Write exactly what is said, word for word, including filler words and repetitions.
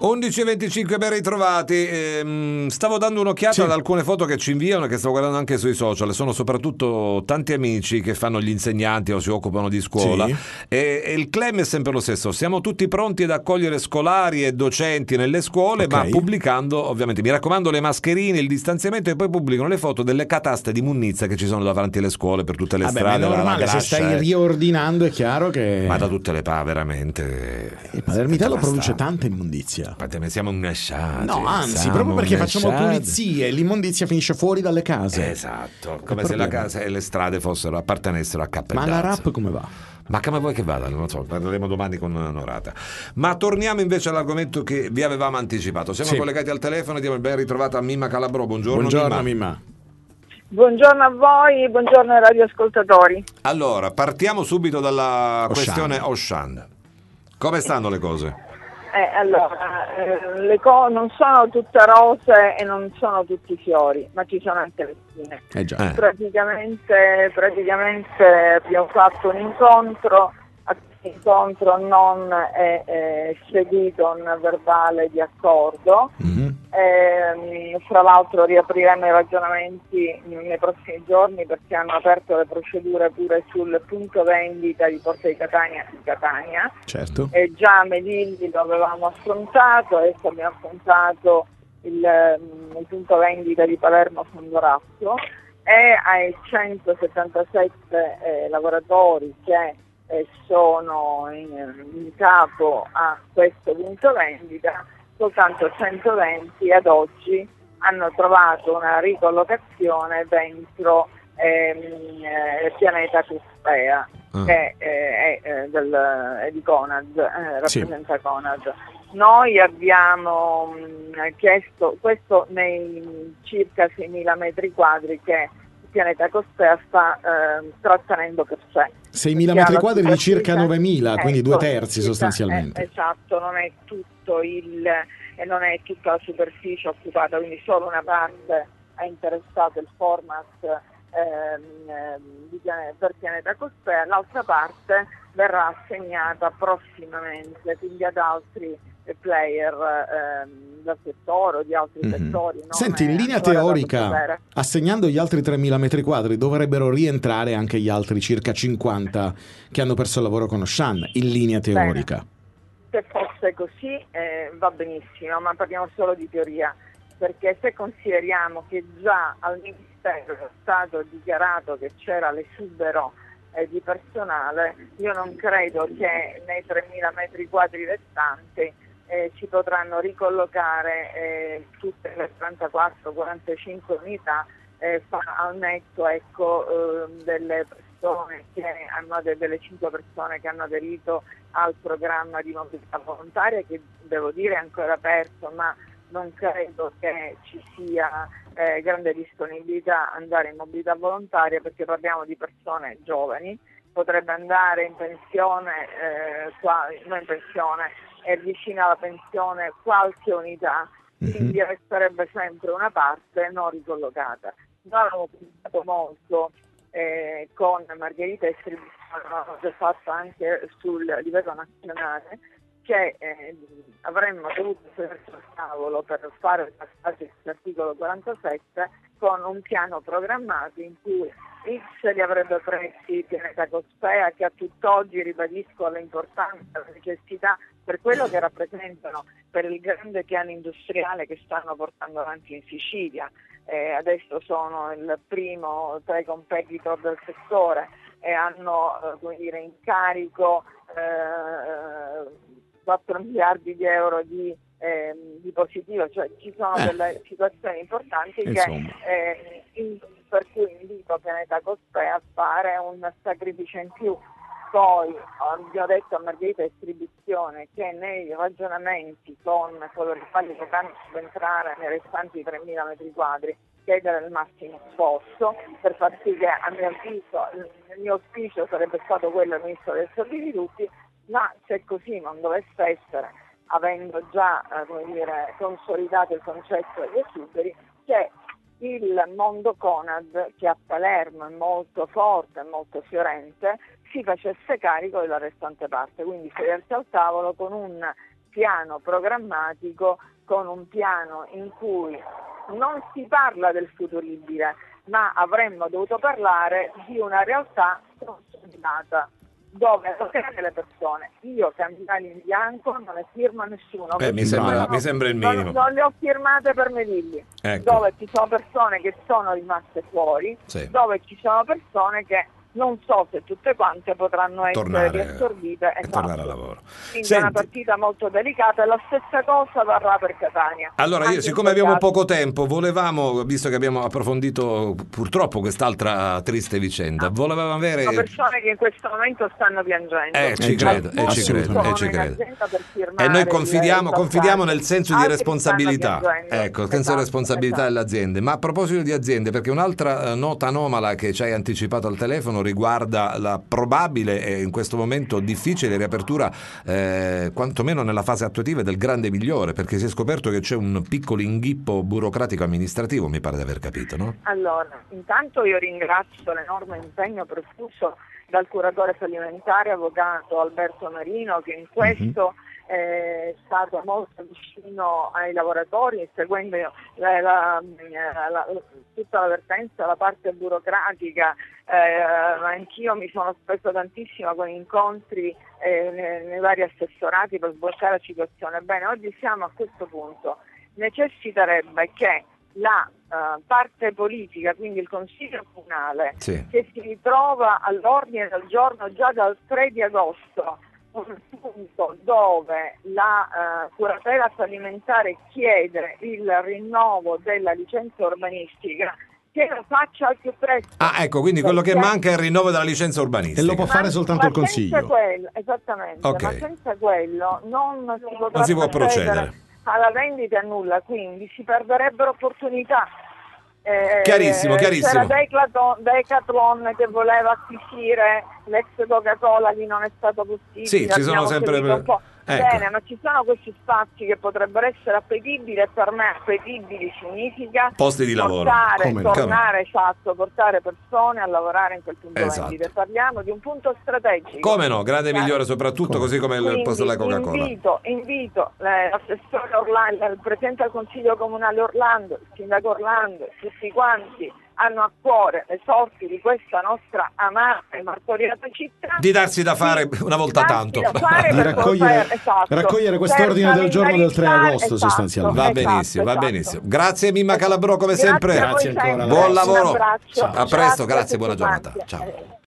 undici e venticinque, ben ritrovati. Ehm, stavo dando un'occhiata Sì. ad alcune foto che ci inviano, che stavo guardando anche sui social. Sono soprattutto tanti amici che fanno gli insegnanti o si occupano di scuola. Sì. E, e il claim è sempre lo stesso: siamo tutti pronti ad accogliere scolari e docenti nelle scuole, Ok. ma pubblicando, ovviamente, mi raccomando, le mascherine, il distanziamento, e poi pubblicano le foto delle cataste di munnizia che ci sono davanti alle scuole, per tutte le Vabbè, ma è strade, la, la normale, se grascia, stai eh. riordinando è chiaro che Ma da tutte le parti, veramente. il Palermitano produce tanta tanta immondizia. Siamo ungasciati. No, anzi, siamo proprio perché facciamo ungasciati. pulizie, l'immondizia finisce fuori dalle case. Esatto, come Il se la problema. casa e le strade fossero appartenessero a Ma Cappellazzo. la rap come va? Ma come vuoi che vada? Non lo so, parleremo domani con Norata. Ma torniamo invece all'argomento che vi avevamo anticipato. Siamo Sì. collegati al telefono e diamo il ben ritrovato a Mimma Calabro. Buongiorno, Buongiorno, Mimma. Mimma. Buongiorno a voi, buongiorno ai radioascoltatori. Allora, partiamo subito dalla Auchan. questione Auchan. Come stanno le cose? Eh, allora, eh, le co- non sono tutte rose e non sono tutti fiori, ma ci sono anche le spine. Eh già. Eh. Praticamente, praticamente abbiamo fatto un incontro, a questo incontro non è, è seguito un verbale di accordo. Mhm. Ehm, fra l'altro riapriremo i ragionamenti nei prossimi giorni, perché hanno aperto le procedure pure sul punto vendita di Porta di Catania di Catania. Certo. E già a Medilli lo avevamo affrontato, adesso abbiamo affrontato il, ehm, il punto vendita di Palermo Fondorazzo, e ai centosettantasette eh, lavoratori che eh, sono in, in capo a questo punto vendita, soltanto centoventi ad oggi hanno trovato una ricollocazione dentro ehm, eh, Pianeta Cuspea, Ah. che eh, è, eh, del, è di Conad, eh, Sì. rappresenta Conad. Noi abbiamo mh, chiesto questo nei circa seimila metri quadri che Pianeta Cospea sta eh, trattenendo per sé. seimila Perché metri alla quadri di circa superficie- novemila, quindi due ecco, terzi circa- sostanzialmente. eh, esatto, non è tutto il e non è tutta la superficie occupata, quindi solo una parte ha interessato il format ehm, ehm, di piane- per Pianeta Cospea, l'altra parte verrà assegnata prossimamente, quindi ad altri eh, player ehm, del settore o di altri Mhm. settori. non Senti, in è linea ancora dato teorica, sapere. assegnando gli altri tremila metri quadri, dovrebbero rientrare anche gli altri circa cinquanta che hanno perso il lavoro con Auchan, in linea teorica. Se fosse così eh, va benissimo, ma parliamo solo di teoria, perché se consideriamo che già al Ministero è stato dichiarato che c'era l'esubero eh, di personale, io non credo che nei tremila metri quadri restanti eh, si potranno ricollocare eh, tutte le quarantaquattro quarantacinque unità eh, fa- al netto, ecco, eh, delle persone che hanno de- delle cinque persone che hanno aderito al programma di mobilità volontaria, che devo dire è ancora aperto, ma non credo che ci sia eh, grande disponibilità ad andare in mobilità volontaria, perché parliamo di persone giovani. Potrebbe andare in pensione, eh, qua, non in pensione, è vicina alla pensione qualche unità, quindi Mhm. resterebbe sempre una parte non ricollocata. Noi abbiamo pensato molto eh, con Margherita Estribuzione, l'abbiamo già fatto anche sul livello nazionale, che eh, avremmo dovuto sederci al tavolo per fare passare l'articolo quarantasette con un piano programmato in cui X li avrebbe presi Pianeta Cospea, che a tutt'oggi ribadisco l'importanza, la necessità, per quello che rappresentano, per il grande piano industriale che stanno portando avanti in Sicilia. Eh, adesso sono il primo tra i competitor del settore e hanno eh, come dire, in carico eh, quattro miliardi di euro di, eh, di positivo, cioè ci sono Eh. delle situazioni importanti Insomma. che eh, in- per cui invito Pianeta Cospea a fare un sacrificio in più. Poi abbiamo detto a Margherita Distribuzione che nei ragionamenti con coloro i quali potranno subentrare nei restanti tremila metri quadri chiedere il massimo sforzo per far sì che, a mio avviso, il mio auspicio sarebbe stato quello del Ministro dei Servizi tutti, ma se così non dovesse essere, avendo già eh, come dire, consolidato il concetto degli esuberi, che il mondo Conad, che a Palermo è molto forte, è molto fiorente, si facesse carico della restante parte, quindi sedersi al tavolo con un piano programmatico, con un piano in cui non si parla del futuribile, ma avremmo dovuto parlare di una realtà consolidata, dove toccare le persone. Io cambiali in bianco non ne firmo nessuno. Beh, mi sembra, mi sembra il minimo. Non, non le ho firmate per medirli. Ecco. Dove ci sono persone che sono rimaste fuori, sì. dove ci sono persone che non so se tutte quante potranno essere tornare, riassorbite e esatto. tornare al lavoro. Quindi Senti, è una partita molto delicata e la stessa cosa varrà per Catania. Allora, io, Anche siccome in quel abbiamo caso- poco tempo, volevamo, visto che abbiamo approfondito purtroppo quest'altra triste vicenda, volevamo avere... Sono persone che in questo momento stanno piangendo. Eh, ci Eh, credo, già, eh, ci credo, assolutamente. eh, ci credo. In azienda per E firmare noi il- confidiamo, il confidiamo passaggio. nel senso di Altri responsabilità, stanno piangendo. ecco, il senso Esatto, di responsabilità esatto. delle aziende. Ma a proposito di aziende, perché un'altra eh, nota anomala che ci hai anticipato al telefono riguarda la probabile e in questo momento difficile riapertura, eh, quantomeno nella fase attuativa, del Grande Migliore, perché si è scoperto che c'è un piccolo inghippo burocratico amministrativo, mi pare di aver capito, no? Allora, intanto io ringrazio l'enorme impegno profuso dal curatore fallimentare avvocato Alberto Marino, che in questo eh, è stato molto vicino ai lavoratori, seguendo la, la, la, tutta la vertenza, la parte burocratica. Eh, anch'io mi sono spesa tantissimo con incontri eh, nei, nei vari assessorati per sbloccare la situazione. Bene, oggi siamo a questo punto. Necessiterebbe che la uh, parte politica, quindi il Consiglio Comunale, Sì. che si ritrova all'ordine del giorno già dal tre di agosto, un punto dove la uh, curatela fallimentare chiede il rinnovo della licenza urbanistica, che lo faccia al più presto. Ah, ecco, quindi quello che Perché- manca è il rinnovo della licenza urbanistica. E lo può fare soltanto ma il Consiglio. senza quello, esattamente, Ok. ma senza quello non si potrà Non si può procedere. alla vendita e nulla, quindi si perderebbero opportunità. Eh, Chiarissimo, chiarissimo. C'era Decathlon, Decathlon che voleva acquisire l'ex Coca-Cola, lì non è stato possibile. Sì, ci sono abbiamo sempre- seguito un po'. ecco. Bene, ma ci sono questi spazi che potrebbero essere appetibili, e per me appetibili significa Posti di lavoro. portare, Come no? tornare, esatto, portare persone a lavorare in quel punto Esatto. vendita. Parliamo di un punto strategico. Come no, Grande Chiaro? Migliore soprattutto, Come? così come il Quindi posto della Coca-Cola. Invito, invito eh, l'assessore Orlando, il presidente del Consiglio Comunale Orlando, il sindaco Orlando, tutti quanti hanno a cuore le sorti di questa nostra amata e martoriata città. Di darsi da fare Di una volta darsi tanto. da fare Di per raccogliere- poter- esatto, raccogliere quest'ordine per del giorno del tre calendarizzare- agosto, esatto, sostanzialmente. Va esatto, benissimo, va esatto. benissimo. Grazie Mimma Calabrò come Grazie sempre. a voi Grazie ancora, sempre. Buon Un lavoro. abbraccio. A presto, grazie, a buona tutti giornata. quanti. Ciao.